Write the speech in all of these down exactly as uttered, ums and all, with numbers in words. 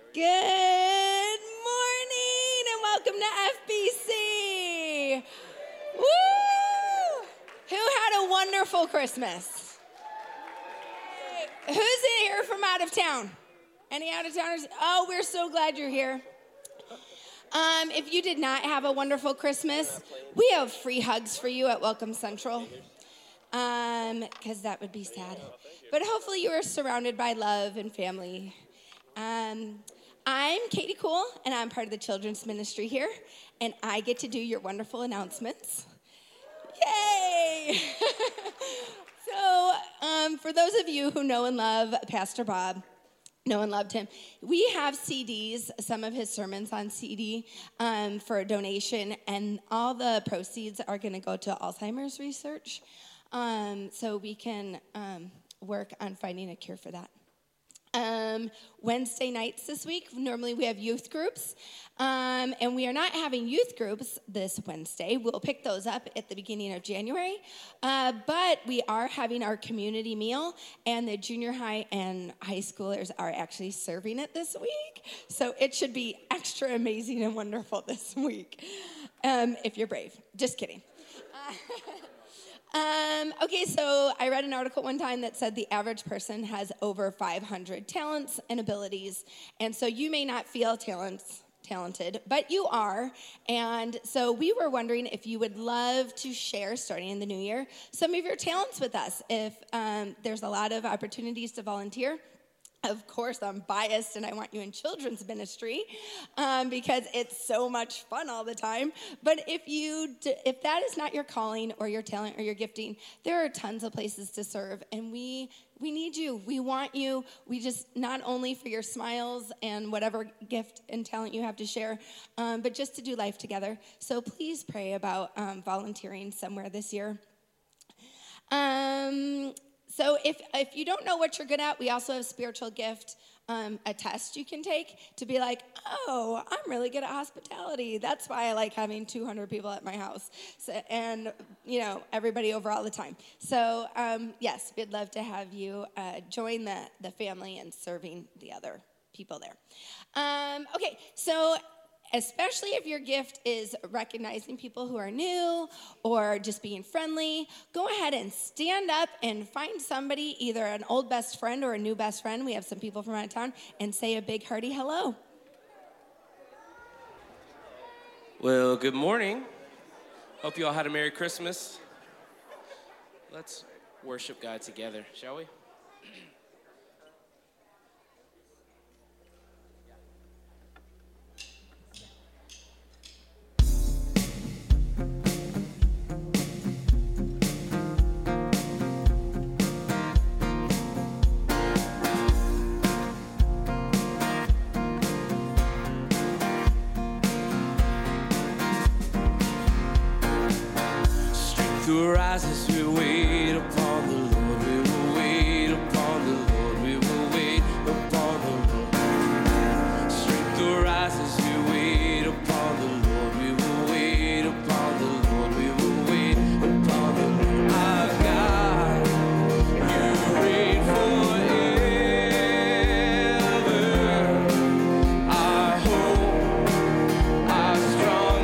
Good morning and welcome to F B C. Woo! Who had a wonderful Christmas? Who's in here from out of town? Any out of towners? Oh, we're so glad you're here. Um, if you did not have a wonderful Christmas, we have free hugs for you at Welcome Central, um, because that would be sad. But hopefully you are surrounded by love and family. Um, I'm Katie Cool, and I'm part of the children's ministry here, and I get to do your wonderful announcements. Yay! So, um, for those of you who know and love Pastor Bob, know and loved him, we have C Ds, some of his sermons on C D um, for a donation, and all the proceeds are going to go to Alzheimer's research, um, so we can um, work on finding a cure for that. Um, Wednesday nights this week, normally we have youth groups, um, and we are not having youth groups this Wednesday. We'll pick those up at the beginning of January, uh, but we are having our community meal, and the junior high and high schoolers are actually serving it this week, so it should be extra amazing and wonderful this week, um, if you're brave. Just kidding. Uh, Um, okay, so I read an article one time that said the average person has over five hundred talents and abilities, and so you may not feel talents, talented, but you are, and so we were wondering if you would love to share, starting in the new year, some of your talents with us. If um, there's a lot of opportunities to volunteer. Of course, I'm biased, and I want you in children's ministry um, because it's so much fun all the time. But if you, d- if that is not your calling or your talent or your gifting, there are tons of places to serve, and we we need you. We want you. We just, not only for your smiles and whatever gift and talent you have to share, um, but just to do life together. So please pray about um, volunteering somewhere this year. Um. So if if you don't know what you're good at, we also have spiritual gift, um, a test you can take to be like, oh, I'm really good at hospitality. That's why I like having two hundred people at my house, so, and you know everybody over all the time. So um, yes, we'd love to have you uh, join the the family and serving the other people there. Um, okay, so. Especially if your gift is recognizing people who are new or just being friendly, go ahead and stand up and find somebody, either an old best friend or a new best friend. We have some people from out of town, and say a big hearty hello. Well, good morning. Hope you all had a Merry Christmas. Let's worship God together, shall we? Rises, we wait upon the Lord, we will wait upon the Lord, we will wait upon the Lord. Strength arises, we wait upon the Lord, we will wait upon the Lord, we will wait upon the Lord. Our God, you reign forever, our hope, our strong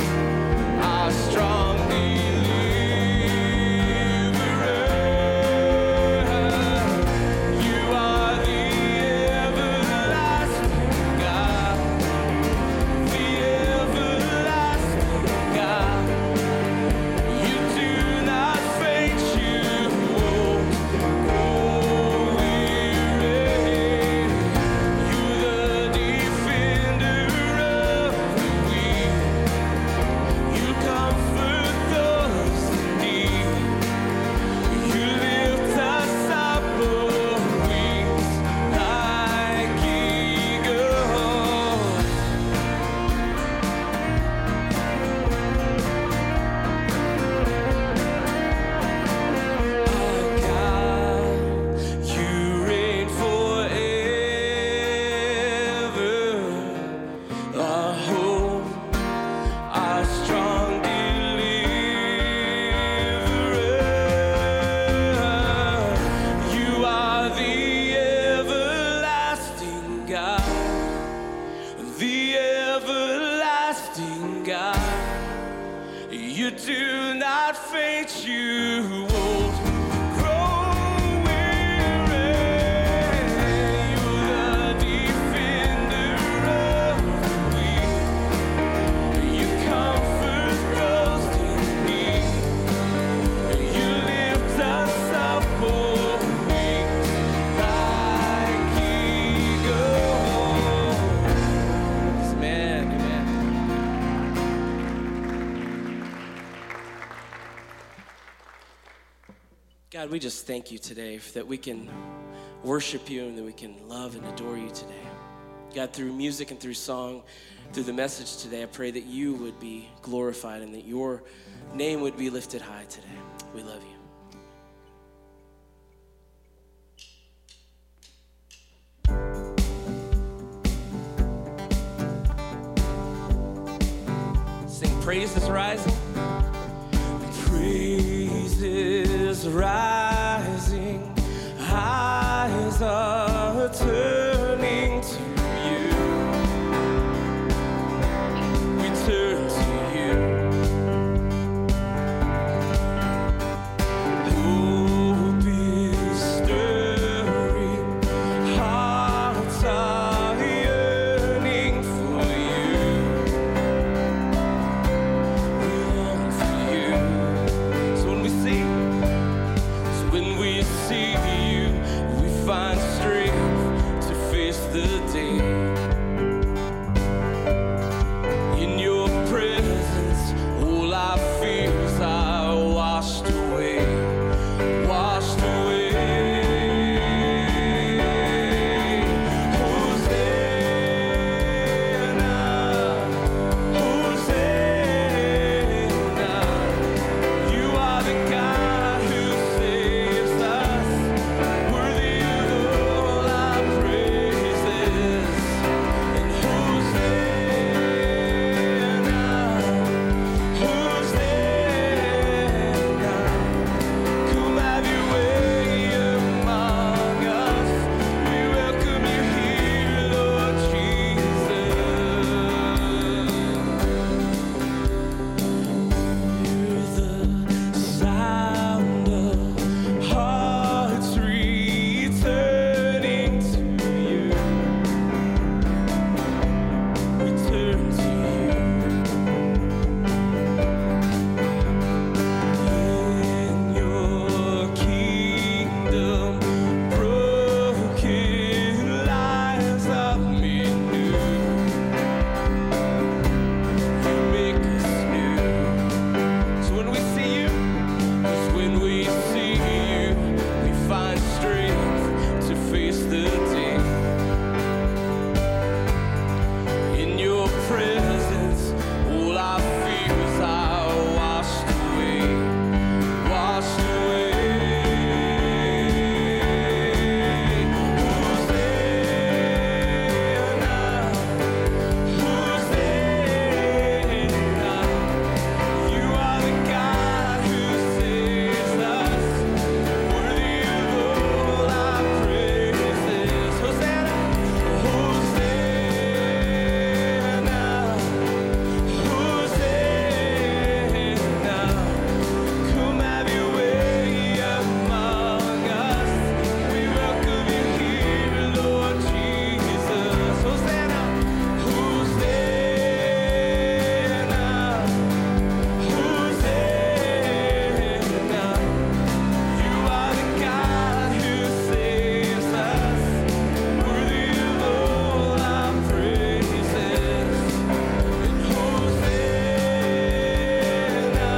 believer. God, we just thank you today that we can worship you and that we can love and adore you today. God, through music and through song, through the message today, I pray that you would be glorified and that your name would be lifted high today. We love you. Praise is rising. Praise is rising. Eyes are turning to you. We turn to you. Hope is stirring. Hearts are yearning for you. Find strength to face the day. In your presence, all our fears are washed away, washed away. Hosanna, Hosanna. You are the God who saves us. Worthy of all our praises. And Hosanna, Hosanna. Come have your way among us. We welcome you here, Lord Jesus. Hear the sound of hearts returning to you. We turn to you. In your kingdom, broken lives are made new. You make us new. So when we see you, 'cause when we see you, we find strength to face the day. In your presence, all our fears are washed away, washed away. Hosanna, Hosanna. You are the God who saves us. Worthy of all our praises. Hosanna, Hosanna, Hosanna. Come have your way among us. We welcome you here, Lord Jesus. Hosanna, Hosanna, Hosanna. You are the God who saves us. Worthy of all our praises. And Hosanna,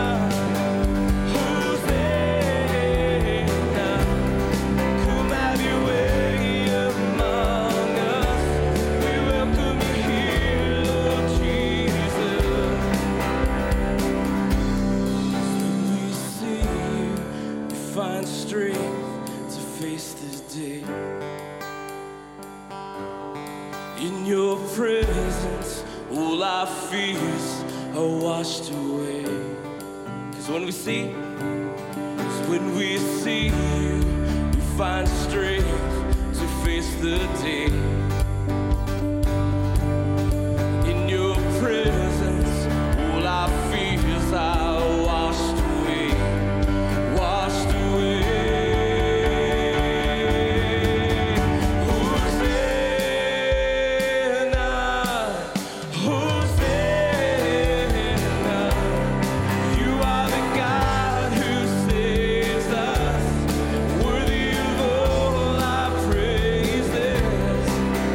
Hosanna. Come have your way among us. We welcome you here, Lord Jesus. When we see you, we find strength to face this day. In your presence, all our fears are washed away. 'Cause when we see, 'cause when we see you, we find strength to face the day. In your presence, all our fears are washed away, washed away. Hosanna, Hosanna. You are the God who saves us. Worthy of all our praises.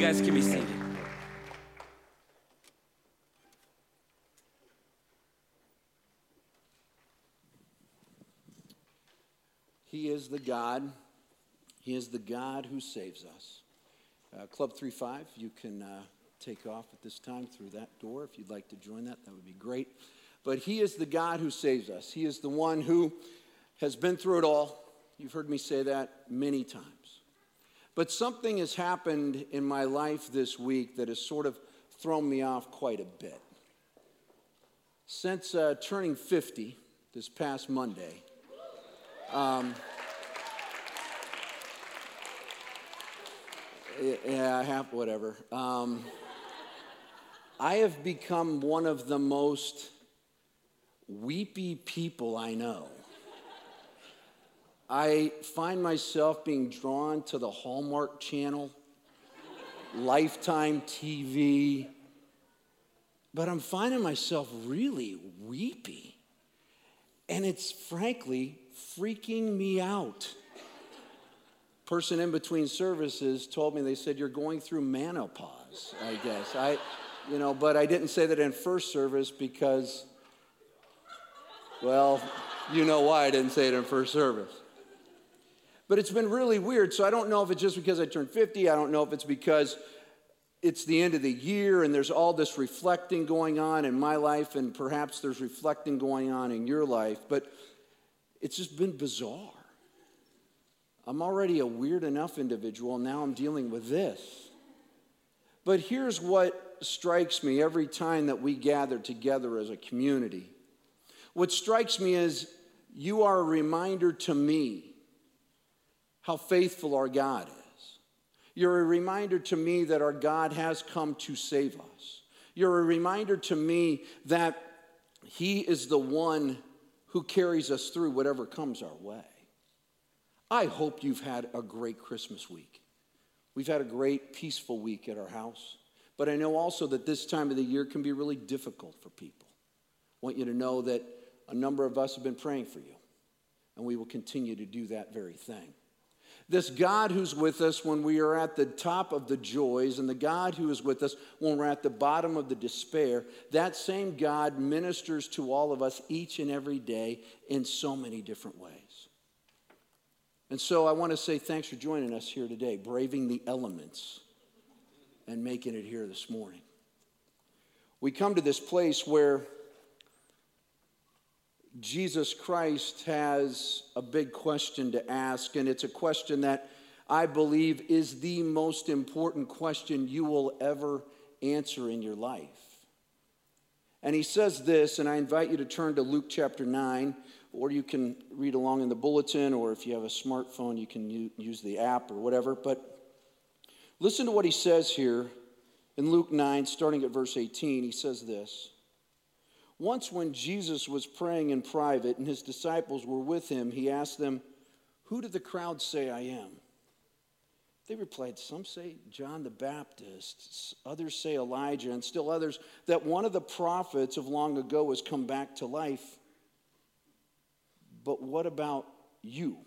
guys can be seated. He is the God. He is the God who saves us. Uh, Club three five, you can uh, take off at this time through that door. If you'd like to join that, that would be great. But he is the God who saves us. He is the one who has been through it all. You've heard me say that many times. But something has happened in my life this week that has sort of thrown me off quite a bit. Since uh, turning fifty this past Monday, um, yeah, half whatever. Um, I have become one of the most weepy people I know. I find myself being drawn to the Hallmark Channel, Lifetime T V, but I'm finding myself really weepy. And it's frankly freaking me out. Person in between services told me, they said, you're going through menopause, I guess. I, you know, but I didn't say that in first service because, well, you know why I didn't say it in first service. But it's been really weird, so I don't know if it's just because I turned fifty. I don't know if it's because it's the end of the year and there's all this reflecting going on in my life, and perhaps there's reflecting going on in your life, but it's just been bizarre. I'm already a weird enough individual, and now I'm dealing with this. But here's what strikes me every time that we gather together as a community. What strikes me is you are a reminder to me how faithful our God is. You're a reminder to me that our God has come to save us. You're a reminder to me that He is the one who carries us through whatever comes our way. I hope you've had a great Christmas week. We've had a great, peaceful week at our house. But I know also that this time of the year can be really difficult for people. I want you to know that a number of us have been praying for you, and we will continue to do that very thing. This God who's with us when we are at the top of the joys, and the God who is with us when we're at the bottom of the despair, that same God ministers to all of us each and every day in so many different ways. And so I want to say thanks for joining us here today, braving the elements and making it here this morning. We come to this place where Jesus Christ has a big question to ask, and it's a question that I believe is the most important question you will ever answer in your life. And he says this, and I invite you to turn to Luke chapter nine, or you can read along in the bulletin, or if you have a smartphone, you can use the app or whatever. But listen to what he says here in Luke nine, starting at verse eighteen. He says this. Once when Jesus was praying in private and his disciples were with him, he asked them, "Who do the crowd say I am?" They replied, "Some say John the Baptist, others say Elijah, and still others that one of the prophets of long ago has come back to life. But what about you?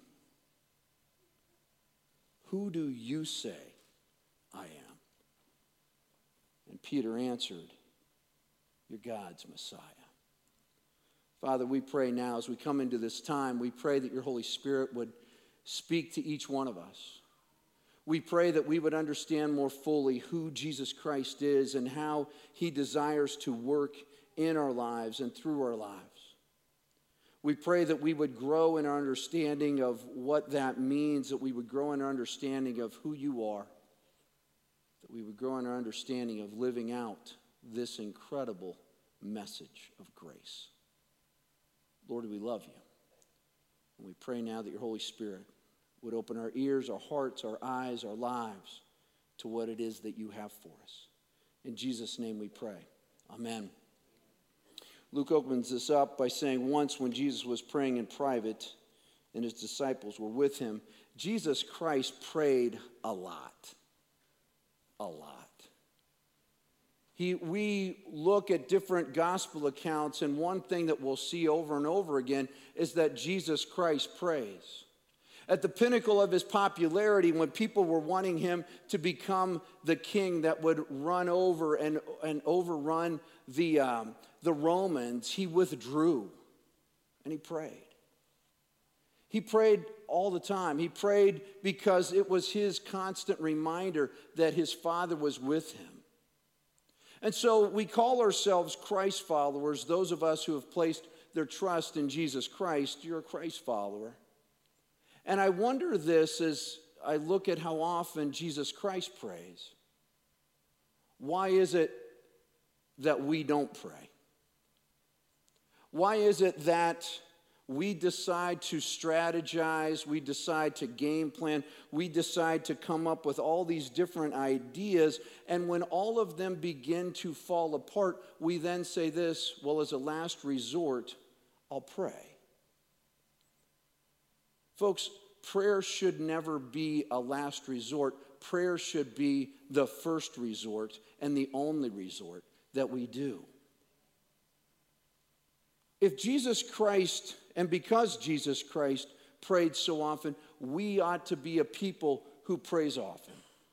Who do you say I am?" And Peter answered, "You're God's Messiah." Father, we pray now as we come into this time, we pray that your Holy Spirit would speak to each one of us. We pray that we would understand more fully who Jesus Christ is and how he desires to work in our lives and through our lives. We pray that we would grow in our understanding of what that means, that we would grow in our understanding of who you are, that we would grow in our understanding of living out this incredible message of grace. Lord, we love you. And we pray now that your Holy Spirit would open our ears, our hearts, our eyes, our lives to what it is that you have for us. In Jesus' name we pray. Amen. Luke opens this up by saying, once when Jesus was praying in private and his disciples were with him, Jesus Christ prayed a lot. A lot. He, we look at different gospel accounts, and one thing that we'll see over and over again is that Jesus Christ prays. At the pinnacle of his popularity, when people were wanting him to become the king that would run over and, and overrun the, um, the Romans, he withdrew and he prayed. He prayed all the time. He prayed because it was his constant reminder that his Father was with him. And so we call ourselves Christ followers, those of us who have placed their trust in Jesus Christ. You're a Christ follower. And I wonder this as I look at how often Jesus Christ prays. Why is it that we don't pray? Why is it that we decide to strategize, we decide to game plan, we decide to come up with all these different ideas, and when all of them begin to fall apart, we then say this, well, as a last resort, I'll pray. Folks, prayer should never be a last resort. Prayer should be the first resort and the only resort that we do. If Jesus Christ, and because Jesus Christ prayed so often, we ought to be a people who prays often.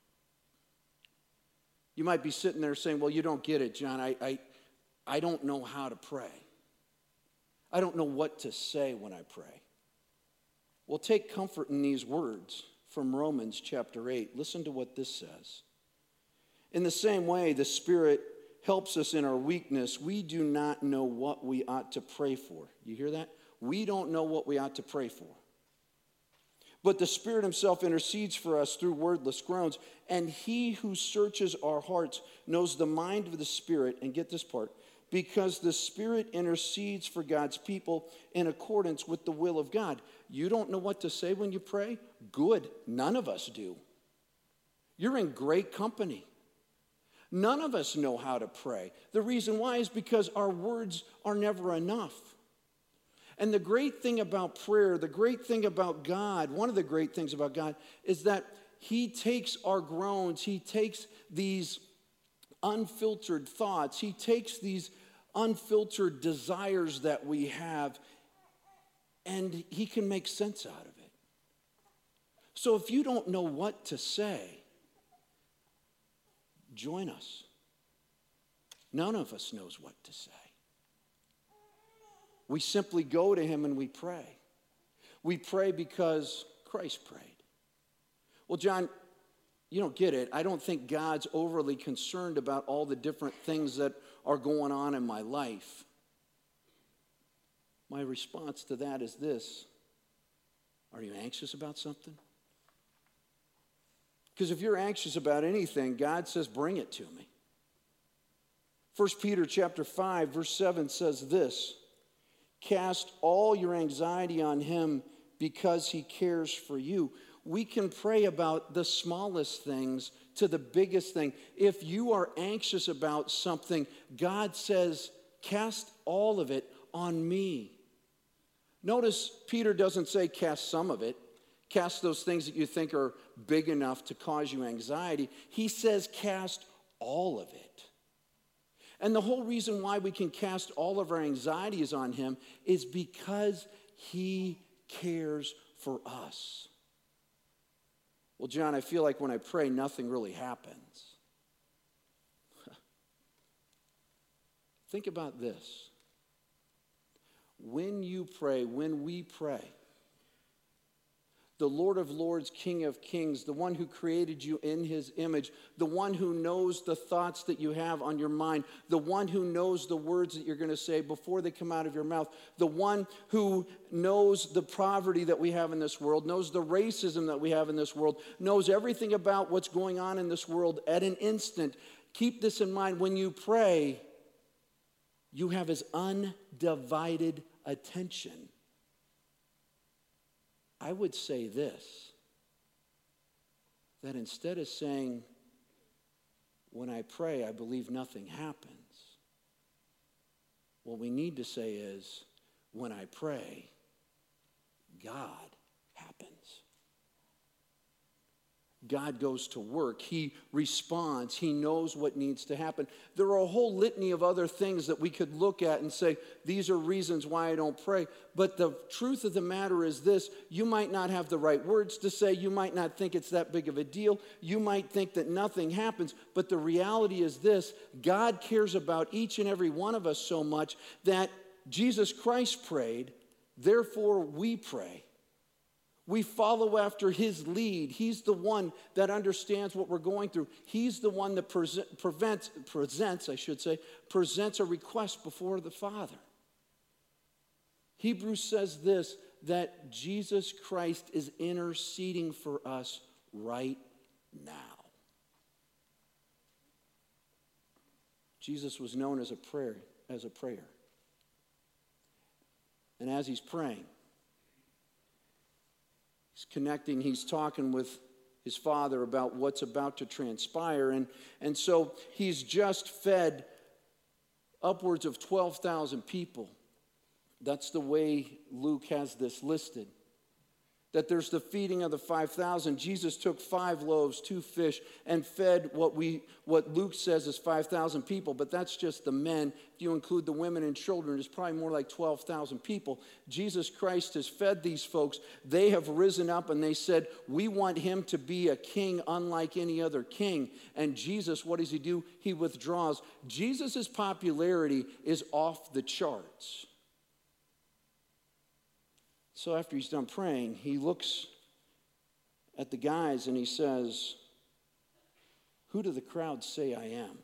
You might be sitting there saying, well, you don't get it, John. I, I, I don't know how to pray. I don't know what to say when I pray. Well, take comfort in these words from Romans chapter eight. Listen to what this says. In the same way, the Spirit helps us in our weakness. We do not know what we ought to pray for. You hear that? We don't know what we ought to pray for. But the Spirit himself intercedes for us through wordless groans. And he who searches our hearts knows the mind of the Spirit. And get this part. Because the Spirit intercedes for God's people in accordance with the will of God. You don't know what to say when you pray? Good. None of us do. You're in great company. None of us know how to pray. The reason why is because our words are never enough. And the great thing about prayer, the great thing about God, one of the great things about God is that he takes our groans, he takes these unfiltered thoughts, he takes these unfiltered desires that we have, and he can make sense out of it. So if you don't know what to say, join us. None of us knows what to say. We simply go to him and we pray. We pray because Christ prayed. Well, John, you don't get it. I don't think God's overly concerned about all the different things that are going on in my life. My response to that is this. Are you anxious about something? Because if you're anxious about anything, God says, bring it to me. First Peter chapter five, verse seven says this. Cast all your anxiety on him because he cares for you. We can pray about the smallest things to the biggest thing. If you are anxious about something, God says, cast all of it on me. Notice Peter doesn't say cast some of it. Cast those things that you think are big enough to cause you anxiety. He says cast all of it. And the whole reason why we can cast all of our anxieties on him is because he cares for us. Well, John, I feel like when I pray, nothing really happens. Think about this. When you pray, when we pray, the Lord of Lords, King of Kings, the one who created you in his image, the one who knows the thoughts that you have on your mind, the one who knows the words that you're going to say before they come out of your mouth, the one who knows the poverty that we have in this world, knows the racism that we have in this world, knows everything about what's going on in this world at an instant. Keep this in mind. When you pray, you have his undivided attention. I would say this, that instead of saying, when I pray, I believe nothing happens, what we need to say is, when I pray, God happens. God goes to work. He responds. He knows what needs to happen. There are a whole litany of other things that we could look at and say, these are reasons why I don't pray. But the truth of the matter is this: you might not have the right words to say. You might not think it's that big of a deal. You might think that nothing happens. But the reality is this: God cares about each and every one of us so much that Jesus Christ prayed, therefore we pray. We follow after his lead. He's the one that understands what we're going through. He's the one that pre- prevents, presents, I should say, presents a request before the Father. Hebrews says this, that Jesus Christ is interceding for us right now. Jesus was known as a prayer, as a prayer. And as he's praying, he's connecting, he's talking with his Father about what's about to transpire. And, and so he's just fed upwards of twelve thousand people. That's the way Luke has this listed. That there's the feeding of the five thousand. Jesus took five loaves, two fish, and fed what we what Luke says is five thousand people, but that's just the men. If you include the women and children, it's probably more like twelve thousand people. Jesus Christ has fed these folks. They have risen up and they said, we want him to be a king unlike any other king. And Jesus, what does he do? He withdraws. Jesus' popularity is off the charts. So after he's done praying, he looks at the guys and he says, who do the crowd say I am?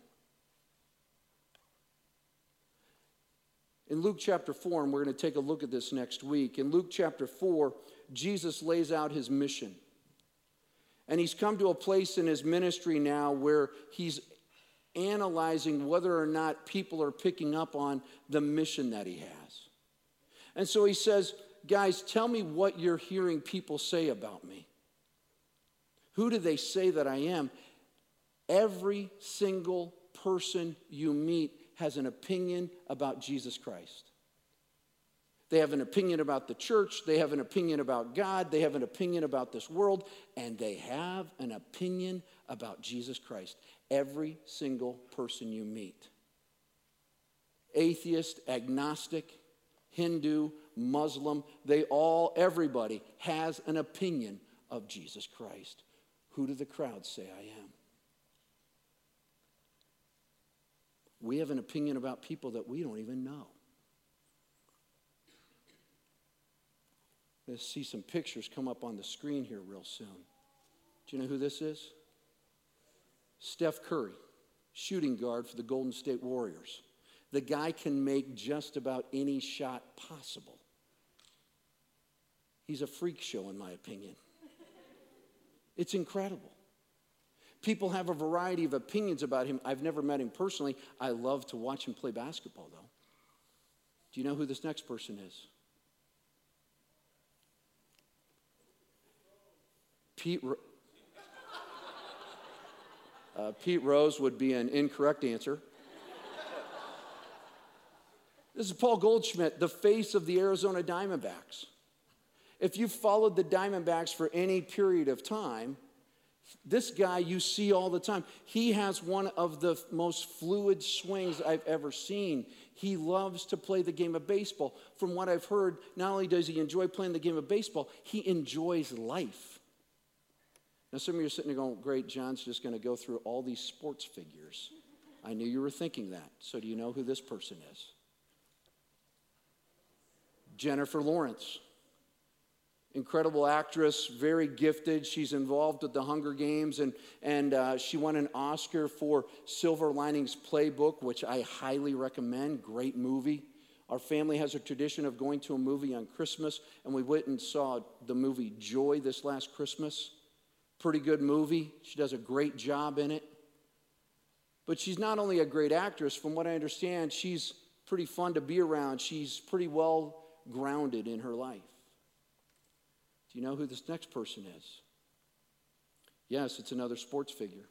In Luke chapter four, and we're going to take a look at this next week, in Luke chapter four, Jesus lays out his mission. And he's come to a place in his ministry now where he's analyzing whether or not people are picking up on the mission that he has. And so he says, guys, tell me what you're hearing people say about me. Who do they say that I am? Every single person you meet has an opinion about Jesus Christ. They have an opinion about the church. They have an opinion about God. They have an opinion about this world. And they have an opinion about Jesus Christ. Every single person you meet. Atheist, agnostic, Hindu, Muslim, they all, everybody has an opinion of Jesus Christ. Who do the crowd say I am? We have an opinion about people that we don't even know. Let's see some pictures come up on the screen here real soon. Do you know who this is? Steph Curry, shooting guard for the Golden State Warriors. The guy can make just about any shot possible. He's a freak show, in my opinion. It's incredible. People have a variety of opinions about him. I've never met him personally. I love to watch him play basketball, though. Do you know who this next person is? Pete, Ro- uh, Pete Rose would be an incorrect answer. This is Paul Goldschmidt, the face of the Arizona Diamondbacks. If you've followed the Diamondbacks for any period of time, this guy you see all the time. He has one of the most fluid swings I've ever seen. He loves to play the game of baseball. From what I've heard, not only does he enjoy playing the game of baseball, he enjoys life. Now some of you are sitting there going, great, John's just going to go through all these sports figures. I knew you were thinking that. So do you know who this person is? Jennifer Lawrence. Incredible actress, very gifted. She's involved with the Hunger Games, and, and uh, she won an Oscar for Silver Linings Playbook, which I highly recommend. Great movie. Our family has a tradition of going to a movie on Christmas, and we went and saw the movie Joy this last Christmas. Pretty good movie. She does a great job in it. But she's not only a great actress. From what I understand, she's pretty fun to be around. She's pretty well grounded in her life. Do you know who this next person is? Yes, it's another sports figure.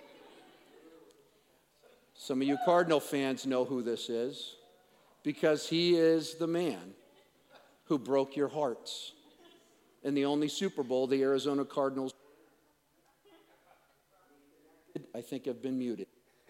Some of you Cardinal fans know who this is because he is the man who broke your hearts in the only Super Bowl the Arizona Cardinals. I think I've been muted.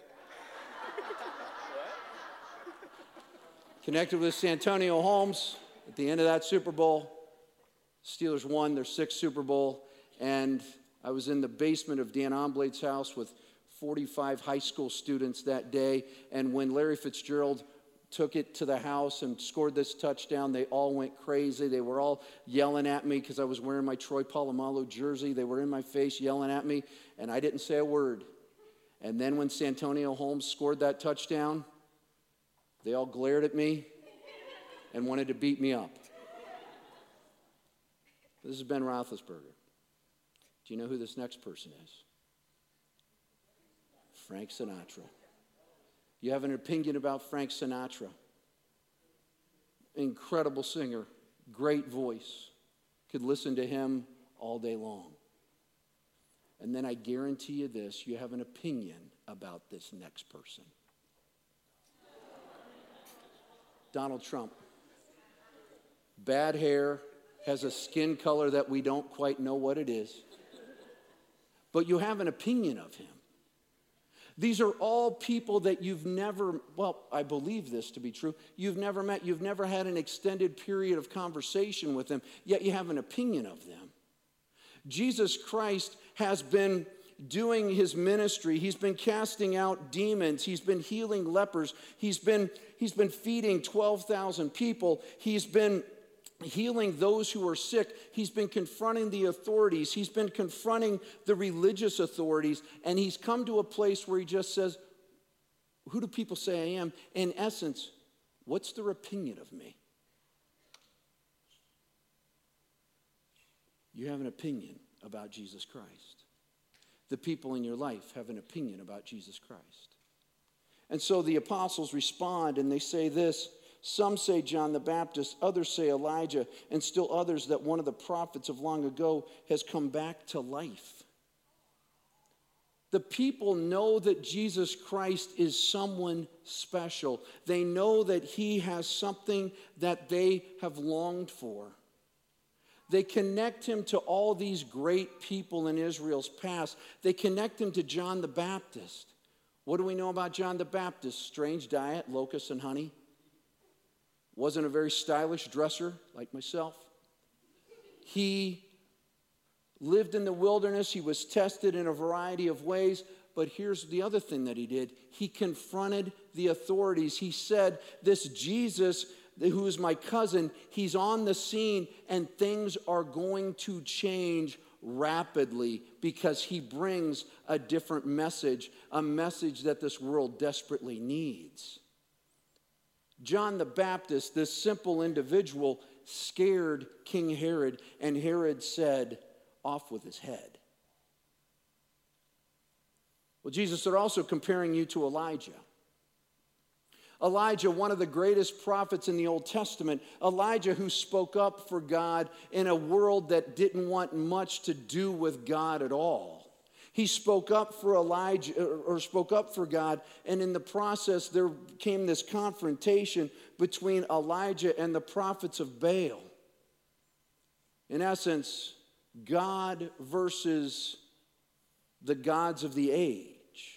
Connected with Santonio Holmes at the end of that Super Bowl. Steelers won their sixth Super Bowl, and I was in the basement of Dan Omblade's house with forty-five high school students that day, and when Larry Fitzgerald took it to the house and scored this touchdown, they all went crazy. They were all yelling at me because I was wearing my Troy Polamalu jersey. They were in my face yelling at me, and I didn't say a word. And then when Santonio Holmes scored that touchdown, they all glared at me and wanted to beat me up. This is Ben Roethlisberger. Do you know who this next person is? Frank Sinatra. You have an opinion about Frank Sinatra? Incredible singer, great voice. Could listen to him all day long. And then I guarantee you this, you have an opinion about this next person. Donald Trump. Bad hair, has a skin color that we don't quite know what it is. But you have an opinion of him. These are all people that you've never, well, I believe this to be true, you've never met, you've never had an extended period of conversation with them, yet you have an opinion of them. Jesus Christ has been doing his ministry. He's been casting out demons. He's been healing lepers. He's been, he's been feeding twelve thousand people. He's been healing those who are sick. He's been confronting the authorities. He's been confronting the religious authorities. And he's come to a place where he just says, who do people say I am? In essence, what's their opinion of me? You have an opinion about Jesus Christ. The people in your life have an opinion about Jesus Christ. And so the apostles respond and they say this. Some say John the Baptist, others say Elijah, and still others that one of the prophets of long ago has come back to life. The people know that Jesus Christ is someone special. They know that he has something that they have longed for. They connect him to all these great people in Israel's past. They connect him to John the Baptist. What do we know about John the Baptist? Strange diet, locusts and honey. Wasn't a very stylish dresser like myself. He lived in the wilderness. He was tested in a variety of ways. But here's the other thing that he did. He confronted the authorities. He said, this Jesus, who is my cousin, he's on the scene and things are going to change rapidly because he brings a different message, a message that this world desperately needs. John the Baptist, this simple individual, scared King Herod, and Herod said, off with his head. Well, Jesus is also comparing you to Elijah. Elijah, one of the greatest prophets in the Old Testament, Elijah who spoke up for God in a world that didn't want much to do with God at all. He spoke up for Elijah, or spoke up for God, and in the process there came this confrontation between Elijah and the prophets of Baal. In essence, God versus the gods of the age.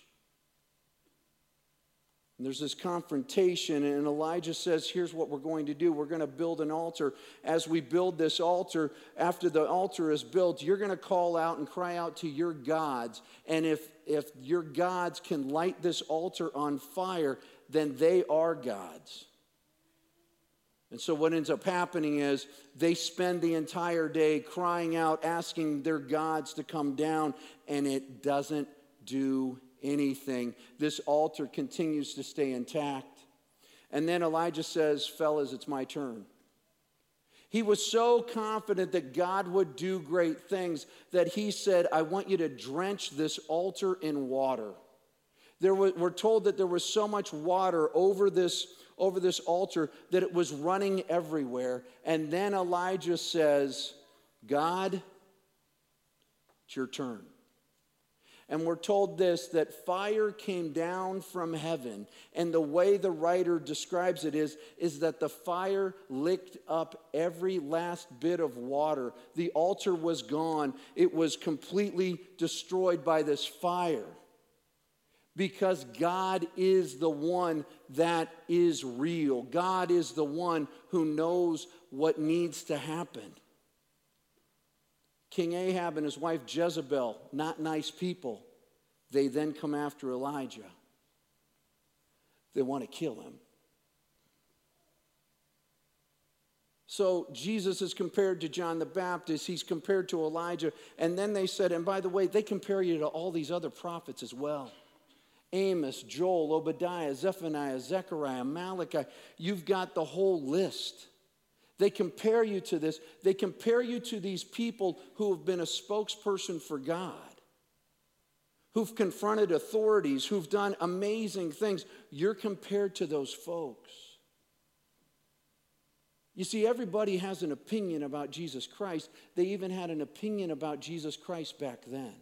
And there's this confrontation, and Elijah says, here's what we're going to do. We're going to build an altar. As we build this altar, after the altar is built, you're going to call out and cry out to your gods. And if, if your gods can light this altar on fire, then they are gods. And so what ends up happening is they spend the entire day crying out, asking their gods to come down, and it doesn't do anything. This altar continues to stay intact. And then Elijah says, fellas, it's my turn. He was so confident that God would do great things that he said, I want you to drench this altar in water. There were, we're told that there was so much water over this, over this altar that it was running everywhere. And then Elijah says, God, it's your turn. And we're told this, that fire came down from heaven. And the way the writer describes it is, is that the fire licked up every last bit of water. The altar was gone. It was completely destroyed by this fire. Because God is the one that is real. God is the one who knows what needs to happen. King Ahab and his wife Jezebel, not nice people. They then come after Elijah. They want to kill him. So Jesus is compared to John the Baptist. He's compared to Elijah. And then they said, and by the way, they compare you to all these other prophets as well. Amos, Joel, Obadiah, Zephaniah, Zechariah, Malachi. You've got the whole list. They compare you to this. They compare you to these people who have been a spokesperson for God, who've confronted authorities, who've done amazing things. You're compared to those folks. You see, everybody has an opinion about Jesus Christ. They even had an opinion about Jesus Christ back then.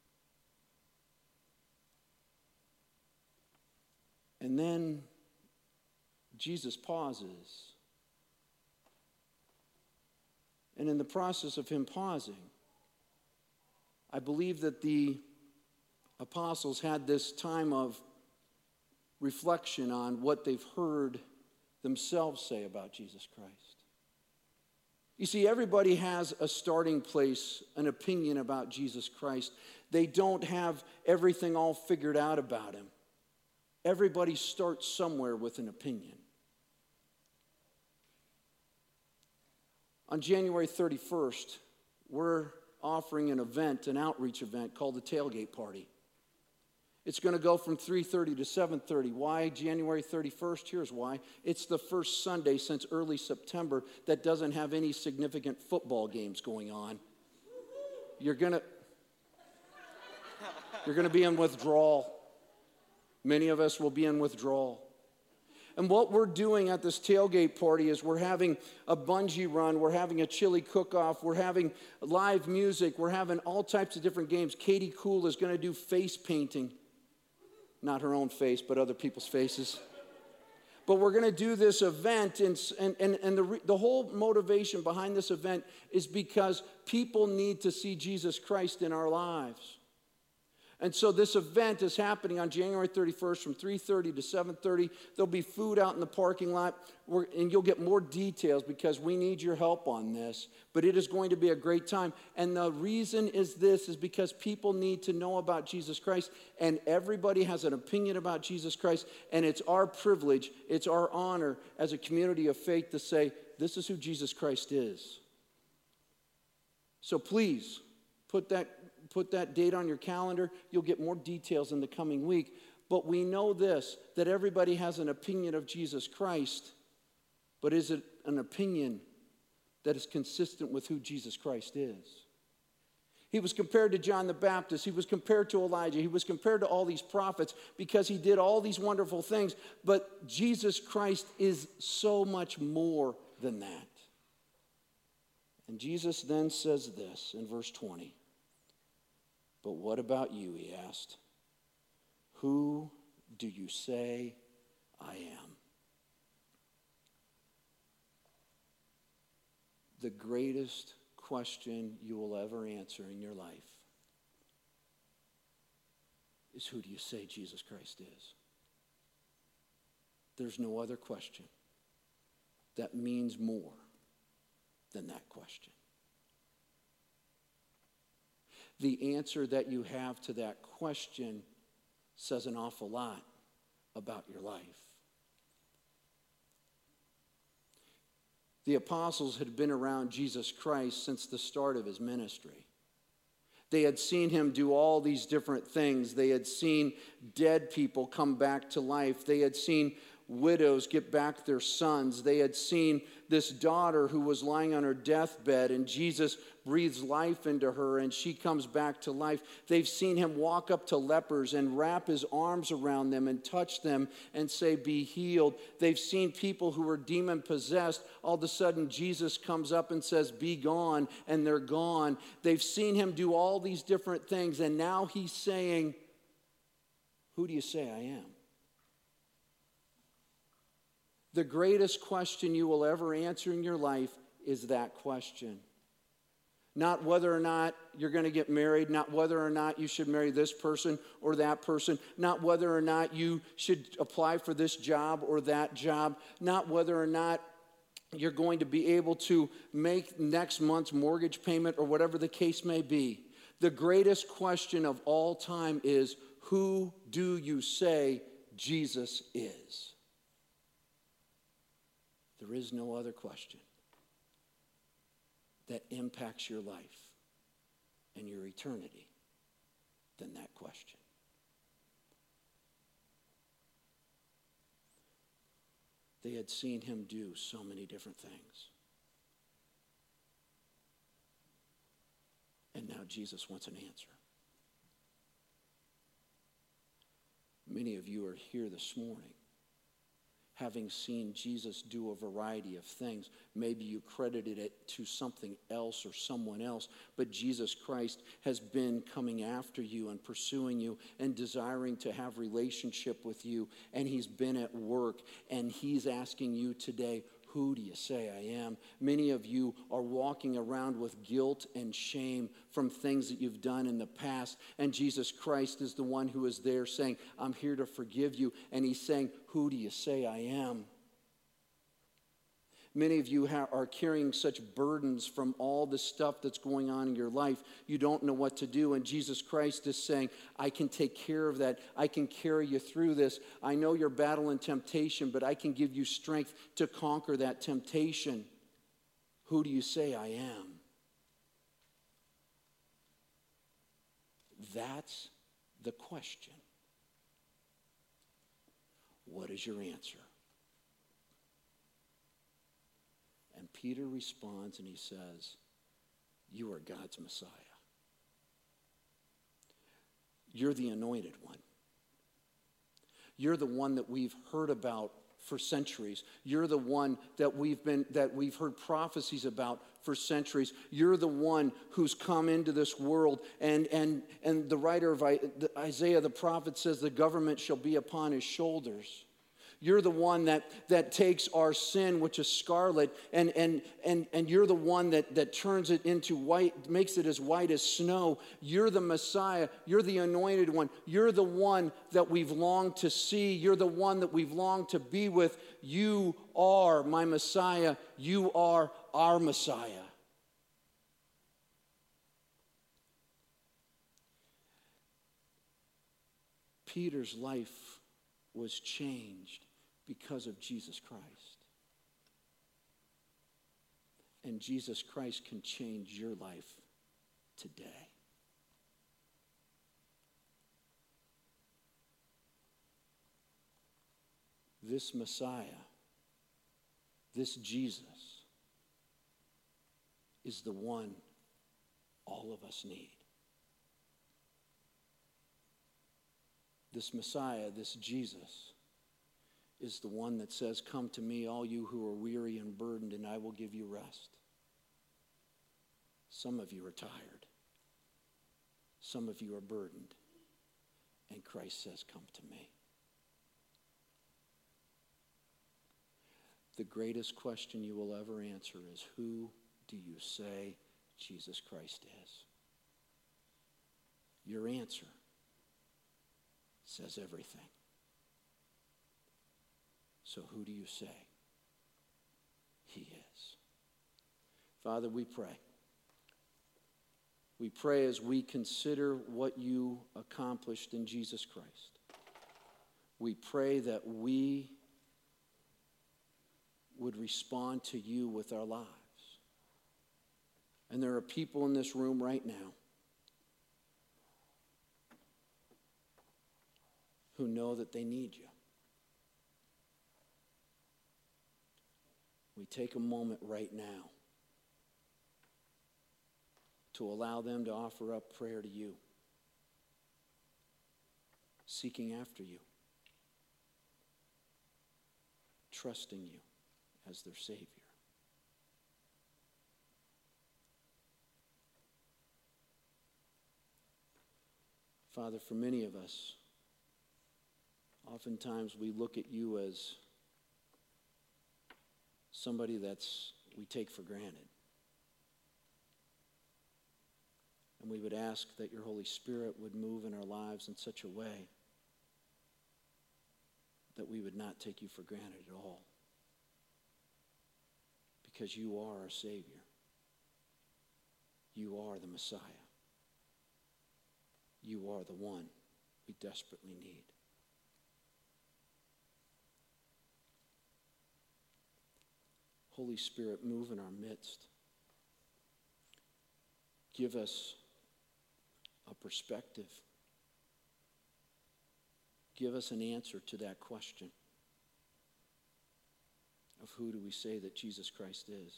And then Jesus pauses. And in the process of him pausing, I believe that the apostles had this time of reflection on what they've heard themselves say about Jesus Christ. You see, everybody has a starting place, an opinion about Jesus Christ. They don't have everything all figured out about him. Everybody starts somewhere with an opinion. On January thirty-first, we're offering an event, an outreach event called the Tailgate Party. It's going to go from three thirty to seven thirty. Why January thirty-first? Here's why. It's the first Sunday since early September that doesn't have any significant football games going on. You're going to You're going to be in withdrawal. Many of us will be in withdrawal. And what we're doing at this tailgate party is we're having a bungee run, we're having a chili cook-off, we're having live music, we're having all types of different games. Katie Cool is going to do face painting. Not her own face, but other people's faces. But we're going to do this event, and, and, and, and the, the whole motivation behind this event is because people need to see Jesus Christ in our lives. And so this event is happening on January thirty-first from three thirty to seven thirty. There'll be food out in the parking lot, We're, and you'll get more details because we need your help on this. But it is going to be a great time. And the reason is this, is because people need to know about Jesus Christ, and everybody has an opinion about Jesus Christ, and it's our privilege, it's our honor as a community of faith to say, this is who Jesus Christ is. So please, put that Put that date on your calendar. You'll get more details in the coming week. But we know this, that everybody has an opinion of Jesus Christ. But is it an opinion that is consistent with who Jesus Christ is? He was compared to John the Baptist. He was compared to Elijah. He was compared to all these prophets because he did all these wonderful things. But Jesus Christ is so much more than that. And Jesus then says this in verse twenty. But what about you, he asked. Who do you say I am? The greatest question you will ever answer in your life is, who do you say Jesus Christ is? There's no other question that means more than that question. The answer that you have to that question says an awful lot about your life. The apostles had been around Jesus Christ since the start of his ministry. They had seen him do all these different things. They had seen dead people come back to life. They had seen widows get back their sons. They had seen this daughter who was lying on her deathbed, and Jesus breathes life into her, and she comes back to life. They've seen him walk up to lepers and wrap his arms around them and touch them and say, be healed. They've seen people who were demon-possessed. All of a sudden, Jesus comes up and says, be gone, and they're gone. They've seen him do all these different things, and now he's saying, who do you say I am? The greatest question you will ever answer in your life is that question. Not whether or not you're going to get married, not whether or not you should marry this person or that person, not whether or not you should apply for this job or that job, not whether or not you're going to be able to make next month's mortgage payment or whatever the case may be. The greatest question of all time is, who do you say Jesus is? There is no other question that impacts your life and your eternity than that question. They had seen him do so many different things. And now Jesus wants an answer. Many of you are here this morning having seen Jesus do a variety of things. Maybe you credited it to something else or someone else, but Jesus Christ has been coming after you and pursuing you and desiring to have relationship with you, and he's been at work, and he's asking you today, who do you say I am? Many of you are walking around with guilt and shame from things that you've done in the past. And Jesus Christ is the one who is there saying, I'm here to forgive you. And he's saying, who do you say I am? Many of you ha- are carrying such burdens from all the stuff that's going on in your life. You don't know what to do. And Jesus Christ is saying, I can take care of that. I can carry you through this. I know you're battling temptation, but I can give you strength to conquer that temptation. Who do you say I am? That's the question. What is your answer? And Peter responds and he says, you are God's Messiah. You're the anointed one. You're the one that we've heard about for centuries. You're the one that we've been that we've heard prophecies about for centuries. You're the one who's come into this world, and and and the writer of Isaiah the prophet says the government shall be upon his shoulders. You're the one that, that takes our sin, which is scarlet, and, and, and, and you're the one that, that turns it into white, makes it as white as snow. You're the Messiah. You're the anointed one. You're the one that we've longed to see. You're the one that we've longed to be with. You are my Messiah. You are our Messiah. Peter's life was changed because of Jesus Christ. And Jesus Christ can change your life today. This Messiah, this Jesus, is the one all of us need. This Messiah, this Jesus, is the one that says, come to me, all you who are weary and burdened, and I will give you rest. Some of you are tired. Some of you are burdened. And Christ says, come to me. The greatest question you will ever answer is, who do you say Jesus Christ is? Your answer says everything. So who do you say he is? Father, we pray. We pray as we consider what you accomplished in Jesus Christ. We pray that we would respond to you with our lives. And there are people in this room right now who know that they need you. We take a moment right now to allow them to offer up prayer to you, seeking after you, trusting you as their Savior. Father, for many of us, oftentimes we look at you as somebody that's we take for granted. And we would ask that your Holy Spirit would move in our lives in such a way that we would not take you for granted at all. Because you are our Savior. You are the Messiah. You are the one we desperately need. Holy Spirit, move in our midst. Give us a perspective. Give us an answer to that question of who do we say that Jesus Christ is.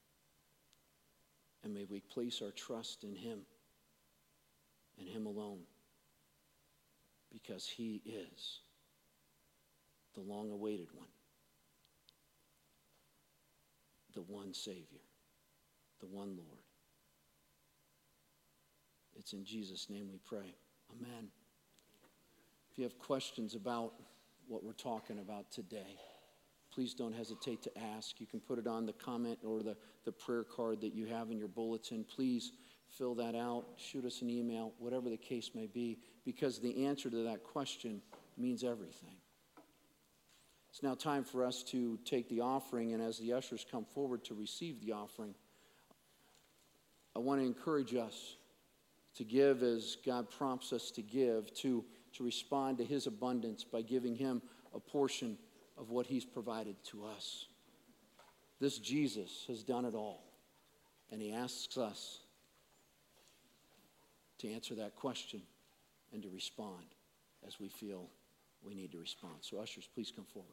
And may we place our trust in him and him alone, because he is the long-awaited one, the one Savior, the one Lord. It's in Jesus' name we pray. Amen. If you have questions about what we're talking about today, please don't hesitate to ask. You can put it on the comment or the, the prayer card that you have in your bulletin. Please fill that out. Shoot us an email, whatever the case may be, because the answer to that question means everything. It's now time for us to take the offering, and as the ushers come forward to receive the offering, I want to encourage us to give as God prompts us to give, to, to respond to his abundance by giving him a portion of what he's provided to us. This Jesus has done it all, and he asks us to answer that question and to respond as we feel we need to respond. So ushers, please come forward.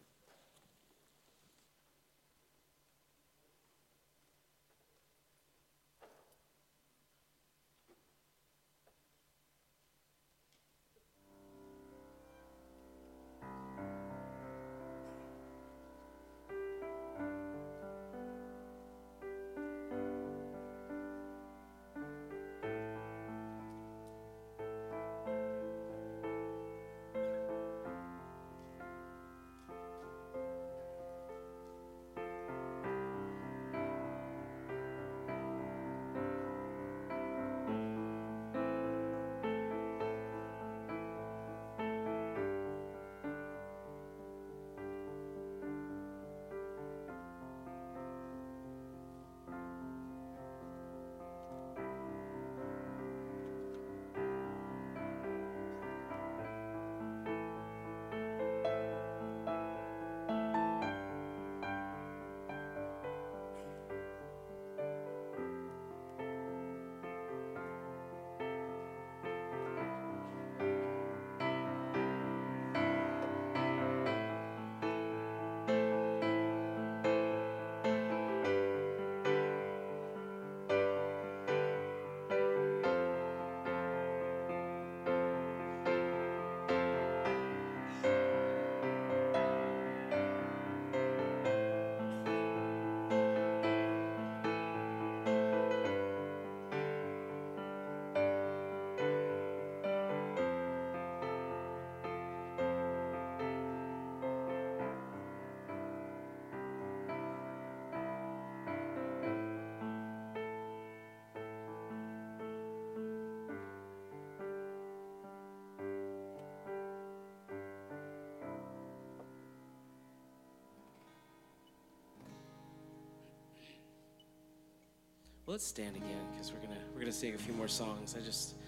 Well, let's stand again because we're gonna we're gonna sing a few more songs. I just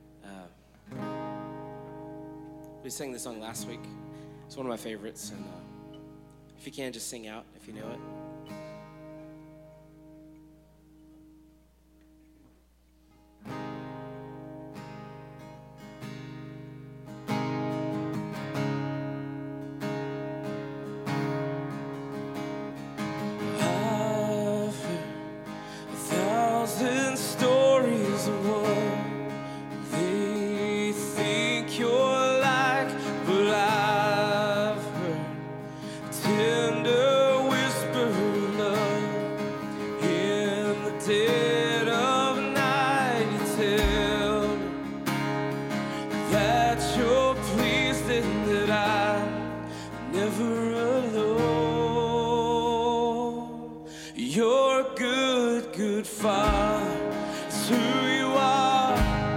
uh, we sang this song last week. It's one of my favorites, and uh, if you can, just sing out if you know it. You're a good, good Father. It's who you are.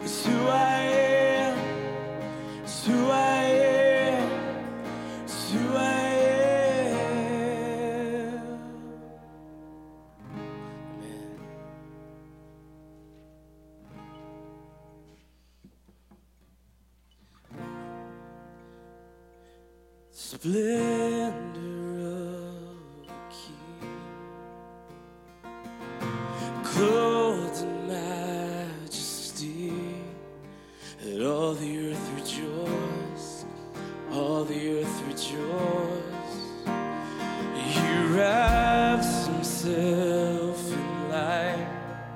It's who I am. It's who I am. It's who I am. Amen. Splendor of a king, clothed in majesty, let all the earth rejoice, all the earth rejoice. He wraps himself in light,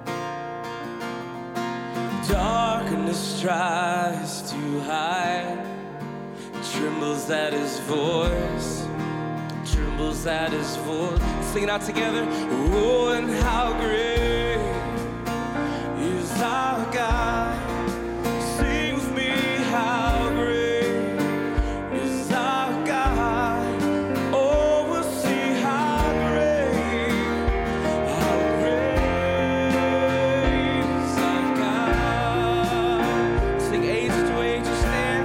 darkness tries to hide, trembles at his voice, trembles at his voice. Sing it out together. Oh, and how great is our God. Sing with me, how great is our God. Oh, we'll see how great, how great is our God. Sing age to age stands.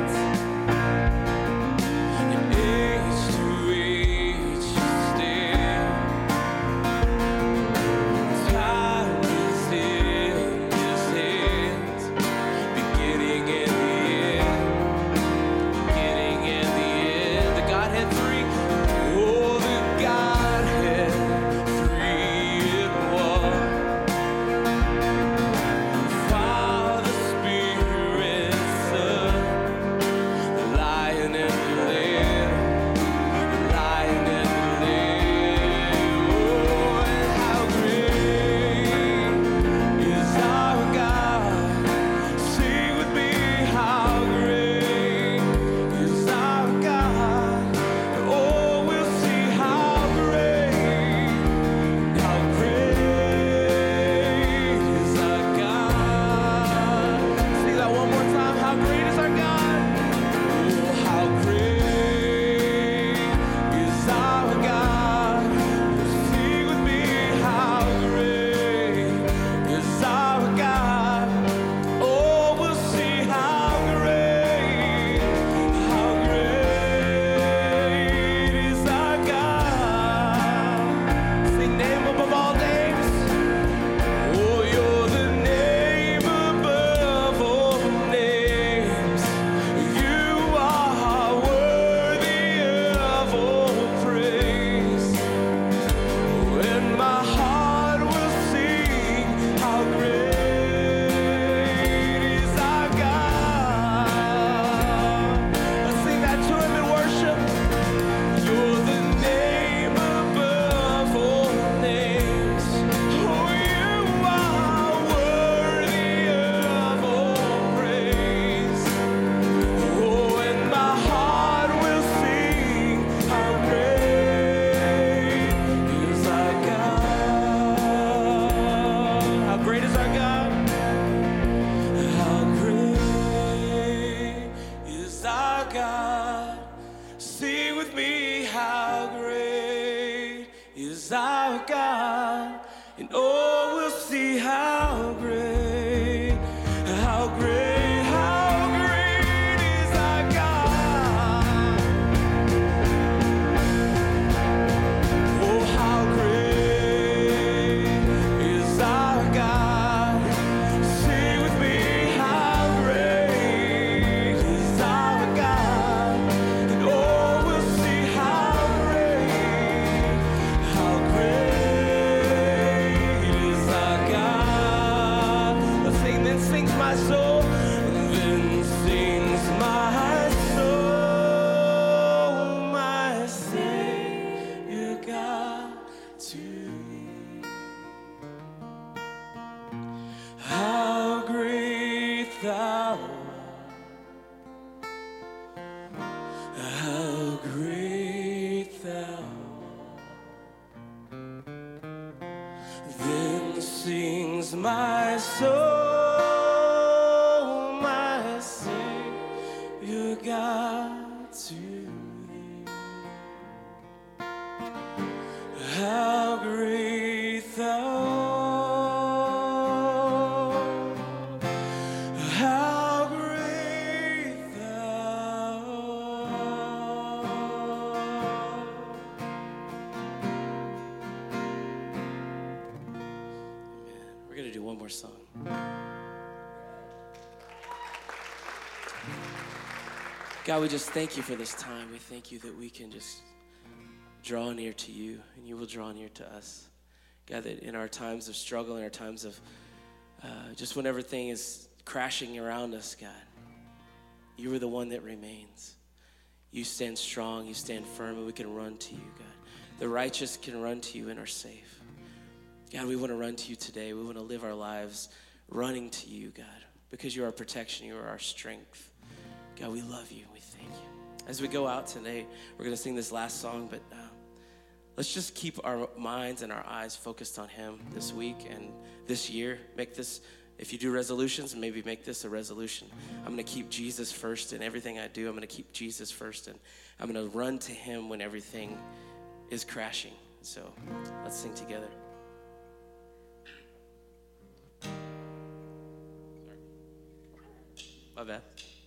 My soul, my Savior God, to thee. How great thou art, how more song. God, we just thank you for this time. We thank you that we can just draw near to you, and you will draw near to us. God, that in our times of struggle, in our times of uh, just when everything is crashing around us, God, you are the one that remains. You stand strong, you stand firm, and we can run to you, God. The righteous can run to you and are safe. God, we want to run to you today. We want to live our lives running to you, God, because you are our protection, you are our strength. God, we love you. We thank you. As we go out today, we're going to sing this last song, but uh, let's just keep our minds and our eyes focused on him this week and this year. Make this, if you do resolutions, maybe make this a resolution. I'm going to keep Jesus first in everything I do. I'm going to keep Jesus first, and I'm going to run to him when everything is crashing. So let's sing together. My bad.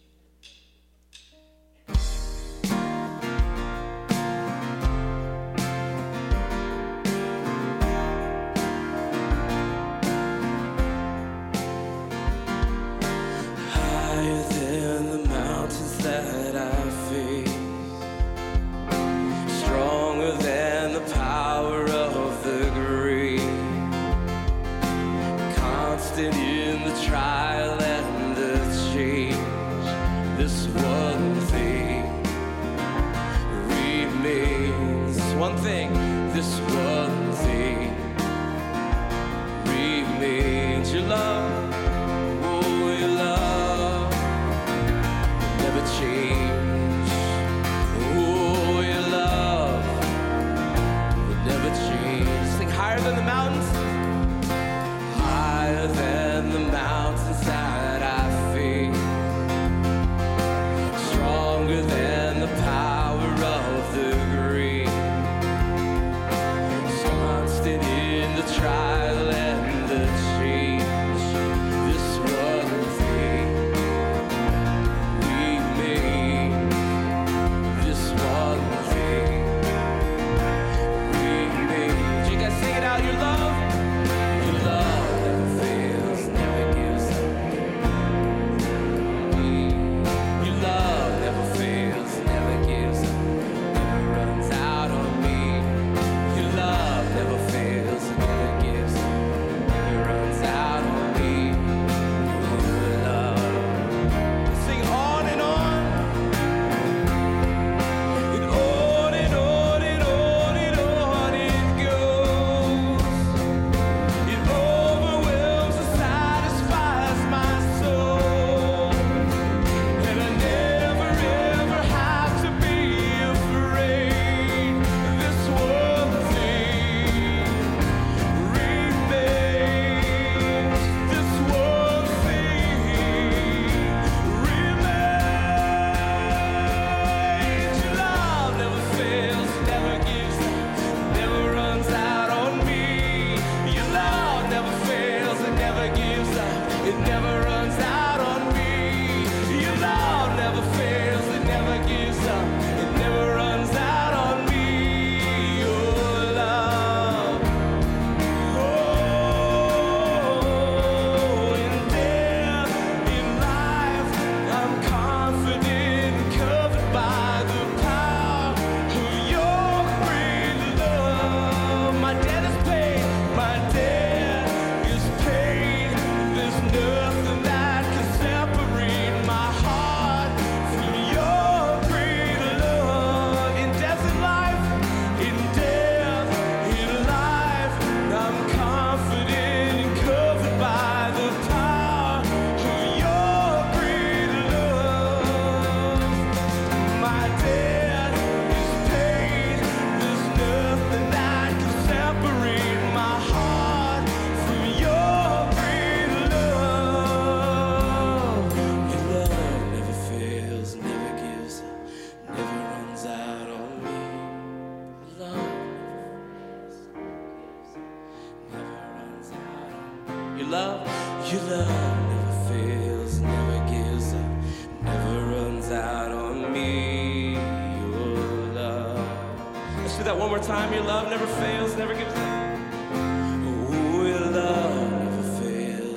Your love never fails, never gives up, never runs out on me. Your love. Let's do that one more time. Your love never fails, never gives up. Oh, your love never fails.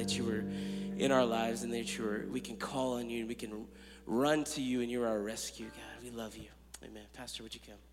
that you were in our lives and that you were, we can call on you and we can run to you and you're our rescue, God. We love you. Amen. Pastor, would you come?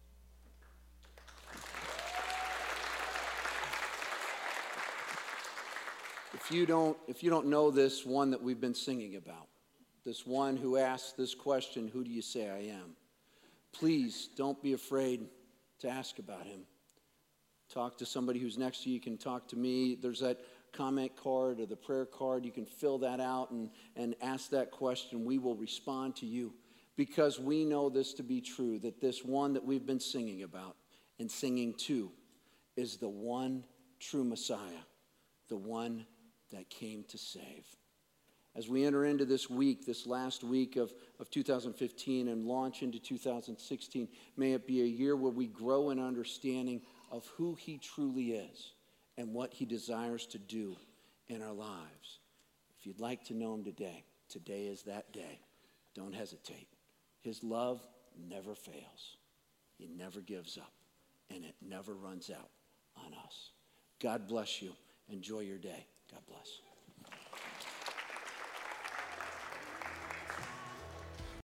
If you don't, if you don't know this one that we've been singing about, this one who asked this question, who do you say I am? Please don't be afraid to ask about him. Talk to somebody who's next to you. You can talk to me. There's that comment card or the prayer card. You can fill that out and, and ask that question. We will respond to you because we know this to be true, that this one that we've been singing about and singing to is the one true Messiah, the one that came to save. As we enter into this week, this last week of, of two thousand fifteen and launch into two thousand sixteen, may it be a year where we grow in understanding of who he truly is and what he desires to do in our lives. If you'd like to know him today, today is that day. Don't hesitate. His love never fails. He never gives up, and it never runs out on us. God bless you. Enjoy your day. God bless.